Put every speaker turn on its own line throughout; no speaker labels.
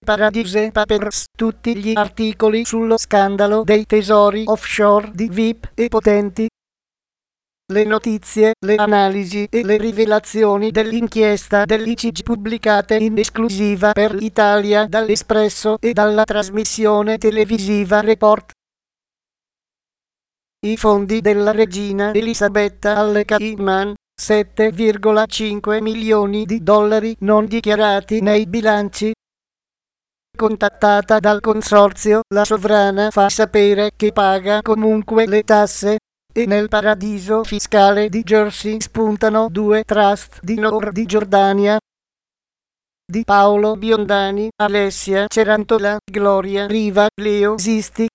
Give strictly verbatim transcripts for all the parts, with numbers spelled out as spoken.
Paradise Papers, tutti gli articoli sullo scandalo dei tesori offshore di V I P e potenti. Le notizie, le analisi e le rivelazioni dell'inchiesta dell'I C G pubblicate in esclusiva per l'Italia dall'Espresso e dalla trasmissione televisiva Report. I fondi della regina Elisabetta alle Cayman, sette virgola cinque milioni di dollari non dichiarati nei bilanci. Contattata dal consorzio, la sovrana fa sapere che paga comunque le tasse, e nel paradiso fiscale di Jersey spuntano due trust di Noor di Giordania. Di Paolo Biondani, Alessia Cerantola, Gloria Riva, Leo Sisti.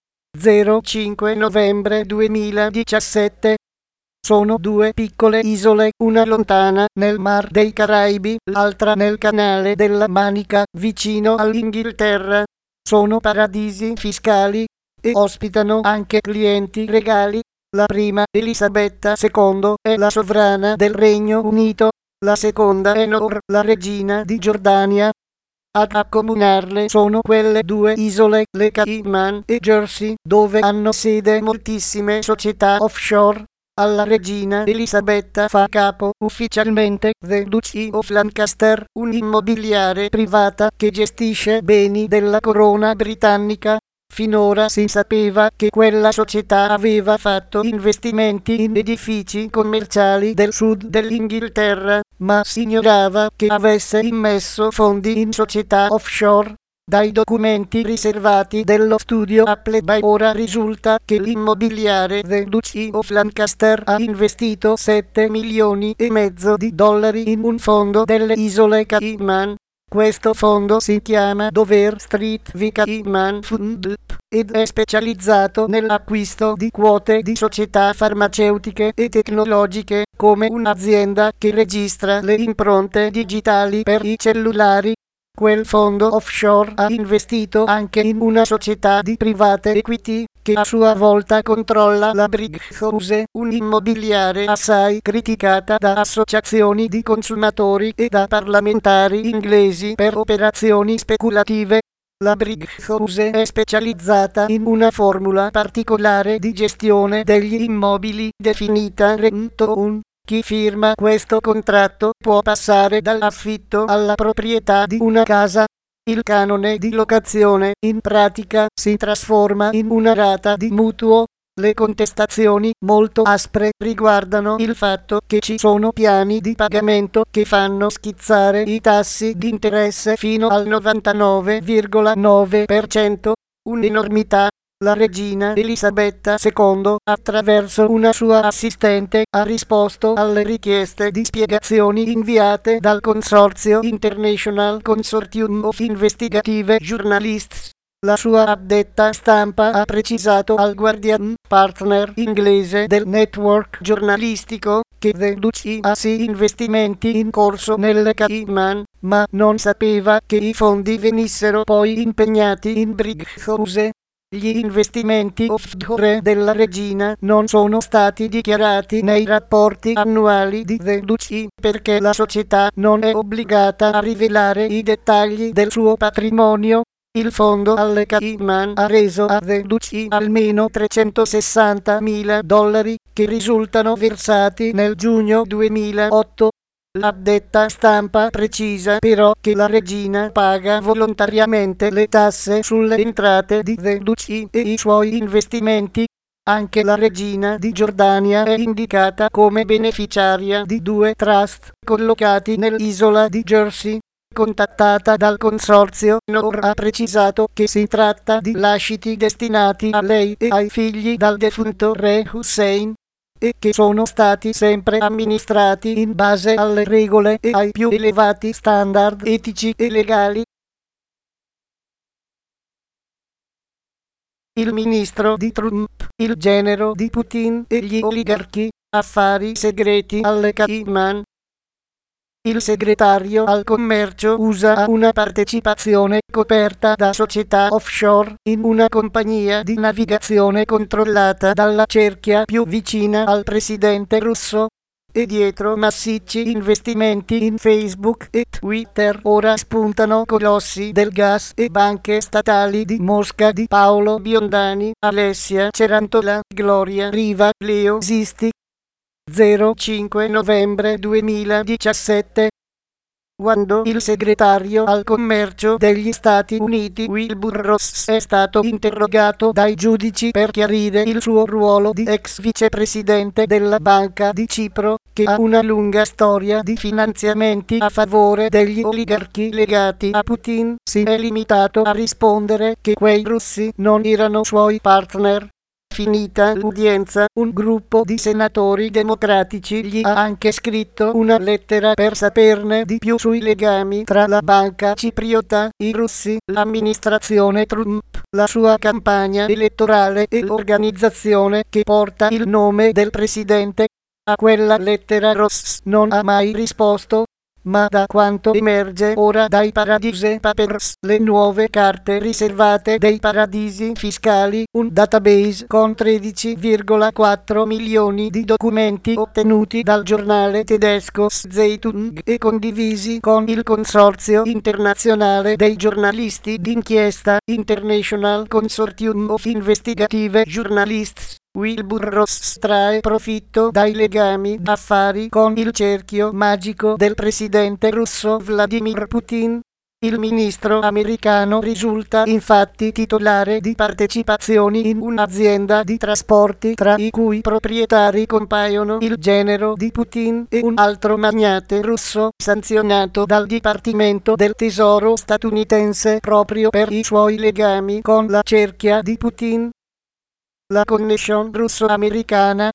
zero cinque novembre duemiladiciassette. Sono due piccole isole, una lontana nel Mar dei Caraibi, l'altra nel Canale della Manica, vicino all'Inghilterra. Sono paradisi fiscali e ospitano anche clienti regali. La prima, Elisabetta secondo, è la sovrana del Regno Unito, la seconda è Noor, la regina di Giordania. Ad accomunarle sono quelle due isole, le Cayman e Jersey, dove hanno sede moltissime società offshore. Alla regina Elisabetta fa capo ufficialmente The Duchy of Lancaster, un'immobiliare privata che gestisce beni della corona britannica. Finora si sapeva che quella società aveva fatto investimenti in edifici commerciali del sud dell'Inghilterra, ma si ignorava che avesse immesso fondi in società offshore. Dai documenti riservati dello studio Appleby ora risulta che l'immobiliare The Duchy of Lancaster ha investito sette milioni e mezzo di dollari in un fondo delle isole Cayman. Questo fondo si chiama Dover Street V Cayman Fund ed è specializzato nell'acquisto di quote di società farmaceutiche e tecnologiche, come un'azienda che registra le impronte digitali per i cellulari. Quel fondo offshore ha investito anche in una società di private equity, che a sua volta controlla la Brighouse, un'immobiliare assai criticata da associazioni di consumatori e da parlamentari inglesi per operazioni speculative. La Brighouse è specializzata in una formula particolare di gestione degli immobili definita rent-to-own. Chi firma questo contratto può passare dall'affitto alla proprietà di una casa. Il canone di locazione, in pratica, si trasforma in una rata di mutuo. Le contestazioni, molto aspre, riguardano il fatto che ci sono piani di pagamento che fanno schizzare i tassi di interesse fino al novantanove virgola nove per cento, un'enormità. La regina Elisabetta secondo, attraverso una sua assistente, ha risposto alle richieste di spiegazioni inviate dal consorzio International Consortium of Investigative Journalists. La sua addetta stampa ha precisato al Guardian, partner inglese del network giornalistico, che The Duchy ha sì investimenti in corso nelle Cayman, ma non sapeva che i fondi venissero poi impegnati in Brighouse. Gli investimenti offshore della regina non sono stati dichiarati nei rapporti annuali di The Duchy perché la società non è obbligata a rivelare i dettagli del suo patrimonio. Il fondo alle Cayman ha reso a The Duchy almeno trecentosessantamila dollari, che risultano versati nel giugno duemilaotto. L'addetta stampa precisa però che la regina paga volontariamente le tasse sulle entrate di The Duchy e i suoi investimenti. Anche la regina di Giordania è indicata come beneficiaria di due trust collocati nell'isola di Jersey. Contattata dal consorzio, Noor ha precisato che si tratta di lasciti destinati a lei e ai figli dal defunto re Hussein, e che sono stati sempre amministrati in base alle regole e ai più elevati standard etici e legali. Il ministro di Trump, il genero di Putin e gli oligarchi, affari segreti alle Cayman. Il segretario al commercio U S A ha una partecipazione coperta da società offshore in una compagnia di navigazione controllata dalla cerchia più vicina al presidente russo. e dietro massicci investimenti in Facebook e Twitter ora spuntano colossi del gas e banche statali di Mosca di Paolo Biondani, Alessia Cerantola, Gloria Riva, Leo Sisti. zero cinque novembre duemiladiciassette. Quando il segretario al commercio degli Stati Uniti Wilbur Ross è stato interrogato dai giudici per chiarire il suo ruolo di ex vicepresidente della Banca di Cipro, che ha una lunga storia di finanziamenti a favore degli oligarchi legati a Putin, si è limitato a rispondere che quei russi non erano suoi partner. Finita l'udienza, un gruppo di senatori democratici gli ha anche scritto una lettera per saperne di più sui legami tra la banca cipriota, i russi, l'amministrazione Trump, la sua campagna elettorale e l'organizzazione che porta il nome del presidente. A quella lettera Ross non ha mai risposto. Ma da quanto emerge ora dai Paradise Papers, le nuove carte riservate dei paradisi fiscali, un database con tredici virgola quattro milioni di documenti ottenuti dal giornale tedesco Zeitung e condivisi con il consorzio internazionale dei giornalisti d'inchiesta International Consortium of Investigative Journalists. Wilbur Ross trae profitto dai legami d'affari con il cerchio magico del presidente russo Vladimir Putin. Il ministro americano risulta infatti titolare di partecipazioni in un'azienda di trasporti tra i cui proprietari compaiono il genero di Putin e un altro magnate russo sanzionato dal Dipartimento del Tesoro statunitense proprio per i suoi legami con la cerchia di Putin. La connection russo-americana.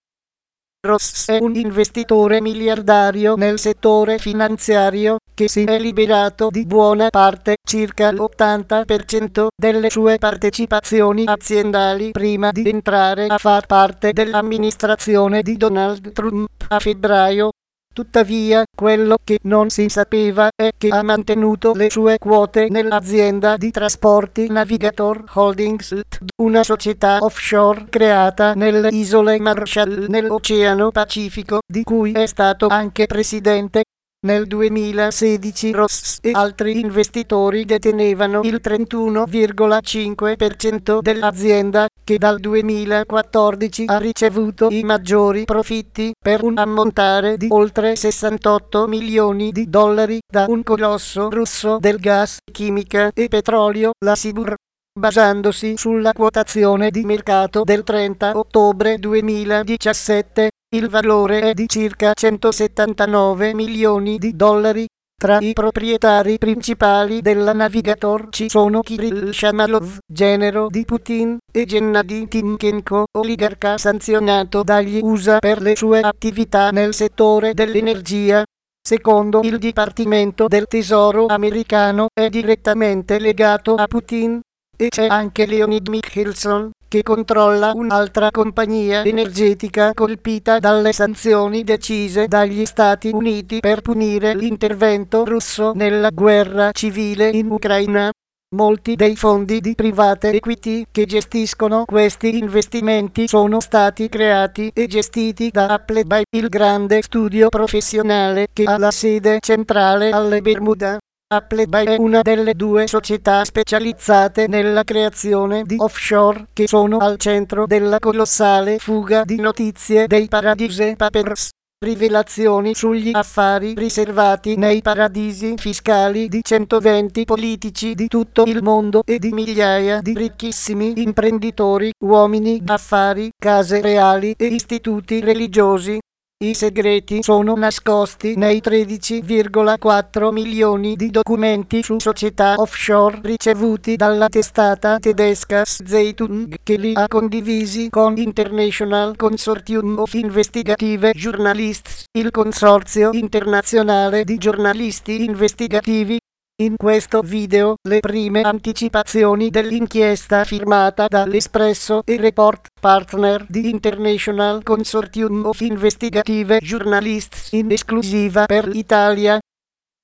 Ross è un investitore miliardario nel settore finanziario che si è liberato di buona parte, circa l'ottanta per cento, delle sue partecipazioni aziendali prima di entrare a far parte dell'amministrazione di Donald Trump a febbraio. Tuttavia, quello che non si sapeva è che ha mantenuto le sue quote nell'azienda di trasporti Navigator Holdings L T D, una società offshore creata nelle isole Marshall nell'Oceano Pacifico, di cui è stato anche presidente. Nel duemilasedici Ross e altri investitori detenevano il trentuno virgola cinque per cento dell'azienda, che dal duemilaquattordici ha ricevuto i maggiori profitti, per un ammontare di oltre sessantotto milioni di dollari, da un colosso russo del gas, chimica e petrolio, la Sibur. Basandosi sulla quotazione di mercato del trenta ottobre duemiladiciassette, il valore è di circa centosettantanove milioni di dollari. Tra i proprietari principali della Navigator ci sono Kirill Shamalov, genero di Putin, e Gennady Timchenko, oligarca sanzionato dagli U S A per le sue attività nel settore dell'energia. Secondo il Dipartimento del Tesoro americano, è direttamente legato a Putin. E c'è anche Leonid Mikhelson, che controlla un'altra compagnia energetica colpita dalle sanzioni decise dagli Stati Uniti per punire l'intervento russo nella guerra civile in Ucraina. Molti dei fondi di private equity che gestiscono questi investimenti sono stati creati e gestiti da Appleby, il grande studio professionale che ha la sede centrale alle Bermuda. Appleby è una delle due società specializzate nella creazione di offshore che sono al centro della colossale fuga di notizie dei Paradise Papers. Rivelazioni sugli affari riservati nei paradisi fiscali di centoventi politici di tutto il mondo e di migliaia di ricchissimi imprenditori, uomini d'affari, case reali e istituti religiosi. I segreti sono nascosti nei tredici virgola quattro milioni di documenti su società offshore ricevuti dalla testata tedesca Zeitung, che li ha condivisi con International Consortium of Investigative Journalists, il consorzio internazionale di giornalisti investigativi. In questo video, le prime anticipazioni dell'inchiesta firmata dall'Espresso e Report, partner di International Consortium of Investigative Journalists in esclusiva per l'Italia.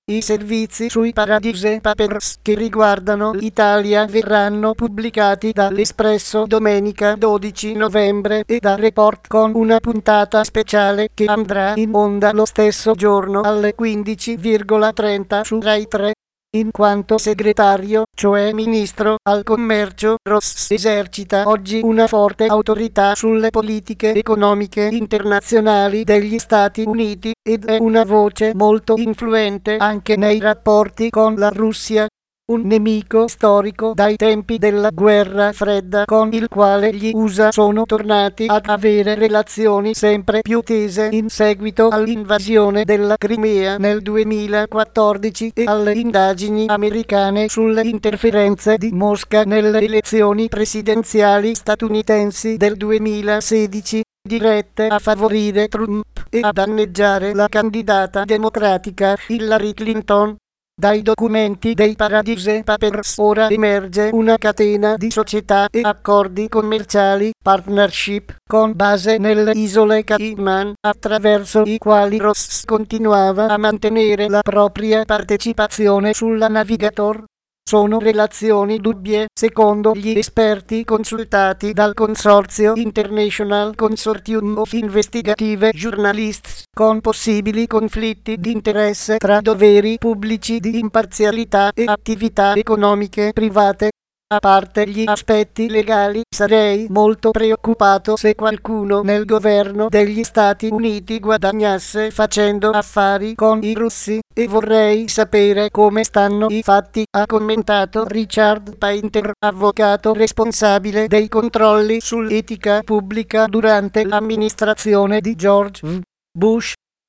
I servizi sui Paradise Papers che riguardano l'Italia verranno pubblicati dall'Espresso domenica dodici novembre e da Report con una puntata speciale che andrà in onda lo stesso giorno alle quindici e trenta su Rai tre. In quanto segretario, cioè ministro, al commercio, Ross esercita oggi una forte autorità sulle politiche economiche internazionali degli Stati Uniti ed è una voce molto influente anche nei rapporti con la Russia, un nemico storico dai tempi della guerra fredda con il quale gli U S A sono tornati ad avere relazioni sempre più tese in seguito all'invasione della Crimea nel duemilaquattordici e alle indagini americane sulle interferenze di Mosca nelle elezioni presidenziali statunitensi del duemilasedici, dirette a favorire Trump e a danneggiare la candidata democratica Hillary Clinton. Dai documenti dei Paradise Papers ora emerge una catena di società e accordi commerciali, partnership, con base nelle isole Cayman, attraverso i quali Ross continuava a mantenere la propria partecipazione sulla Navigator. Sono relazioni dubbie, secondo gli esperti consultati dal consorzio International Consortium of Investigative Journalists, con possibili conflitti di interesse tra doveri pubblici di imparzialità e attività economiche private. A parte gli aspetti legali, sarei molto preoccupato se qualcuno nel governo degli Stati Uniti guadagnasse facendo affari con i russi, e vorrei sapere come stanno i fatti, ha commentato Richard Painter, avvocato responsabile dei controlli sull'etica pubblica durante l'amministrazione di George W. Bush.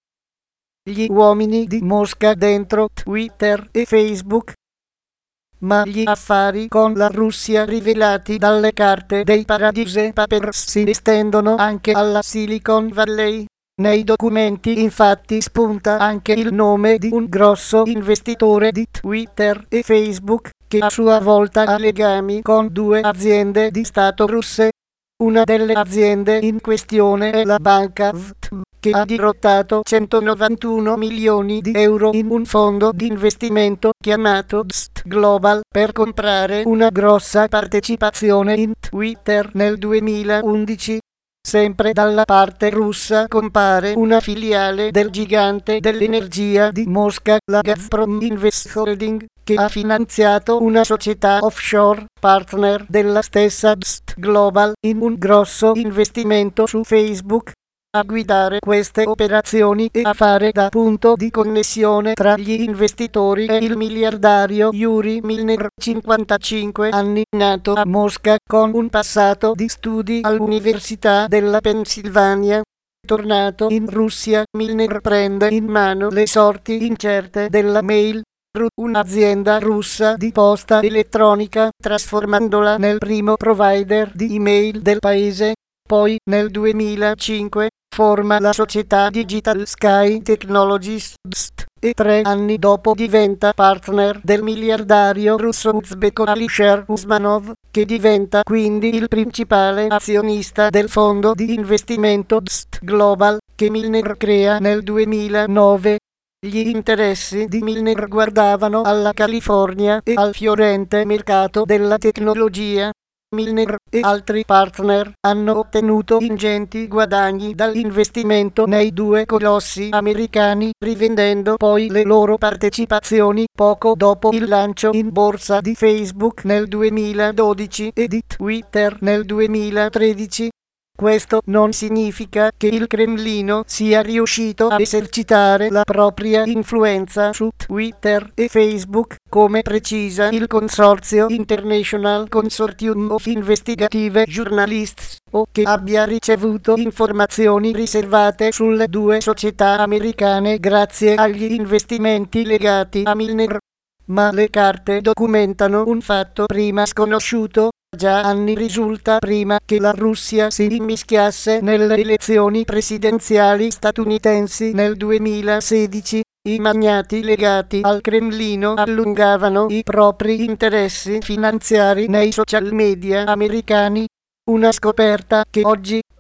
Gli uomini di Mosca dentro Twitter e Facebook. Ma gli affari con la Russia rivelati dalle carte dei Paradise Papers si estendono anche alla Silicon Valley. Nei documenti infatti spunta anche il nome di un grosso investitore di Twitter e Facebook, che a sua volta ha legami con due aziende di Stato russe. Una delle aziende in questione è la banca V T M, che ha dirottato centonovantuno milioni di euro in un fondo di investimento chiamato D S T Global per comprare una grossa partecipazione in Twitter nel duemilaundici. Sempre dalla parte russa compare una filiale del gigante dell'energia di Mosca, la Gazprom Invest Holding, che ha finanziato una società offshore, partner della stessa D S T Global, in un grosso investimento su Facebook. A guidare queste operazioni e a fare da punto di connessione tra gli investitori è il miliardario Yuri Milner, cinquantacinque anni, nato a Mosca con un passato di studi all'Università della Pennsylvania. Tornato in Russia, Milner prende in mano le sorti incerte della Mail.ru, un'azienda russa di posta elettronica, trasformandola nel primo provider di email del paese. Poi, nel duemilacinque, forma la società Digital Sky Technologies D S T e tre anni dopo diventa partner del miliardario russo uzbeko Alisher Usmanov, che diventa quindi il principale azionista del fondo di investimento D S T Global, che Milner crea nel duemilanove. Gli interessi di Milner guardavano alla California e al fiorente mercato della tecnologia. Milner e altri partner hanno ottenuto ingenti guadagni dall'investimento nei due colossi americani, rivendendo poi le loro partecipazioni poco dopo il lancio in borsa di Facebook nel duemiladodici e di Twitter nel duemilatredici. Questo non significa che il Cremlino sia riuscito a esercitare la propria influenza su Twitter e Facebook, come precisa il consorzio International Consortium of Investigative Journalists, o che abbia ricevuto informazioni riservate sulle due società americane grazie agli investimenti legati a Milner. Ma le carte documentano un fatto prima sconosciuto. Già anni risulta prima che la Russia si immischiasse nelle elezioni presidenziali statunitensi nel duemilasedici, i magnati legati al Cremlino allungavano i propri interessi finanziari nei social media americani. Una scoperta che oggi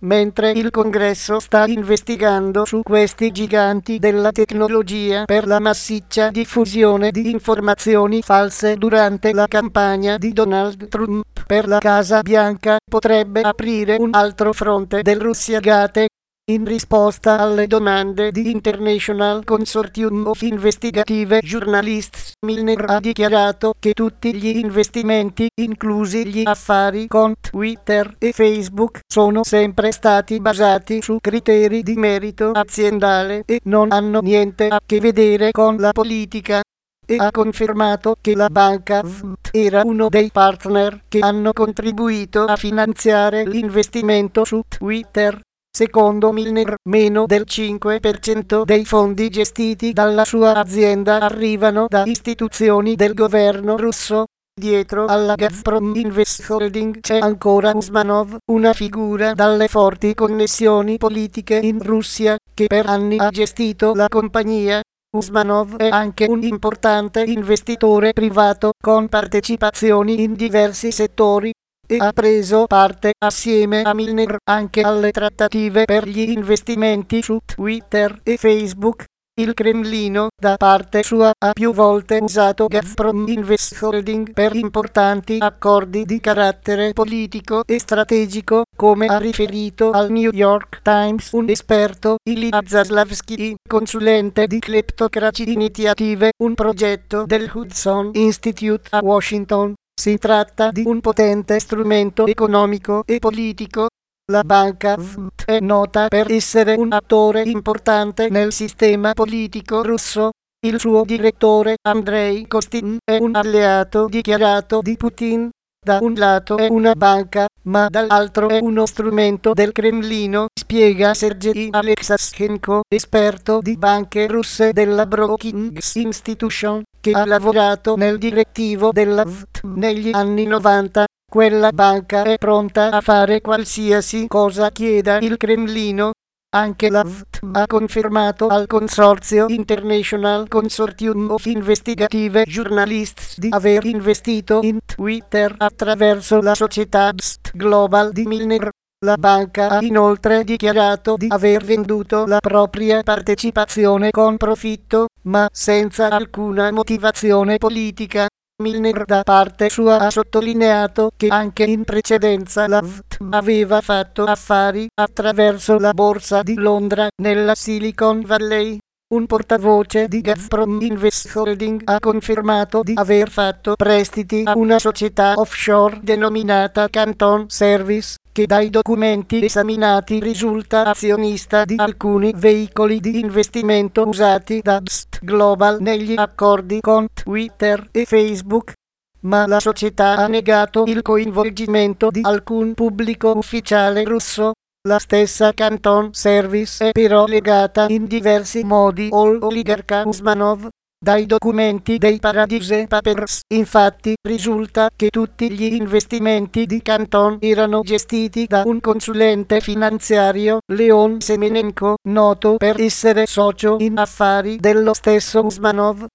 mentre il Congresso sta investigando su questi giganti della tecnologia per la massiccia diffusione di informazioni false durante la campagna di Donald Trump per la Casa Bianca, potrebbe aprire un altro fronte del Russiagate. In risposta alle domande di International Consortium of Investigative Journalists, Milner ha dichiarato che tutti gli investimenti, inclusi gli affari con Twitter e Facebook, sono sempre stati basati su criteri di merito aziendale e non hanno niente a che vedere con la politica. E ha confermato che la banca V T era uno dei partner che hanno contribuito a finanziare l'investimento su Twitter. Secondo Milner, meno del cinque per cento dei fondi gestiti dalla sua azienda arrivano da istituzioni del governo russo. Dietro alla Gazprom Invest Holding c'è ancora Usmanov, una figura dalle forti connessioni politiche in Russia, che per anni ha gestito la compagnia. Usmanov è anche un importante investitore privato con partecipazioni in diversi settori e ha preso parte assieme a Milner anche alle trattative per gli investimenti su Twitter e Facebook. Il Cremlino, da parte sua, ha più volte usato Gazprom Invest Holding per importanti accordi di carattere politico e strategico, come ha riferito al New York Times un esperto, Ilya Zaslavsky, consulente di Kleptocracy Initiative, un progetto del Hudson Institute a Washington. Si tratta di un potente strumento economico e politico. La banca V T è nota per essere un attore importante nel sistema politico russo. Il suo direttore, Andrei Kostin, è un alleato dichiarato di Putin. Da un lato è una banca, ma dall'altro è uno strumento del Cremlino, spiega Sergei Alexashenko, esperto di banche russe della Brookings Institution, che ha lavorato nel direttivo della V T negli anni novanta. Quella banca è pronta a fare qualsiasi cosa chieda il Cremlino. Anche la V T ha confermato al consorzio International Consortium of Investigative Journalists di aver investito in Twitter attraverso la società B S T Global di Milner. La banca ha inoltre dichiarato di aver venduto la propria partecipazione con profitto, ma senza alcuna motivazione politica. Milner da parte sua ha sottolineato che anche in precedenza la V T aveva fatto affari attraverso la borsa di Londra nella Silicon Valley. Un portavoce di Gazprom Invest Holding ha confermato di aver fatto prestiti a una società offshore denominata Canton Service, che dai documenti esaminati risulta azionista di alcuni veicoli di investimento usati da B S T Global negli accordi con Twitter e Facebook. Ma la società ha negato il coinvolgimento di alcun pubblico ufficiale russo. La stessa Canton Service è però legata in diversi modi all'oligarca Usmanov. Dai documenti dei Paradise Papers, infatti, risulta che tutti gli investimenti di Canton erano gestiti da un consulente finanziario, Leon Semenenko, noto per essere socio in affari dello stesso Usmanov.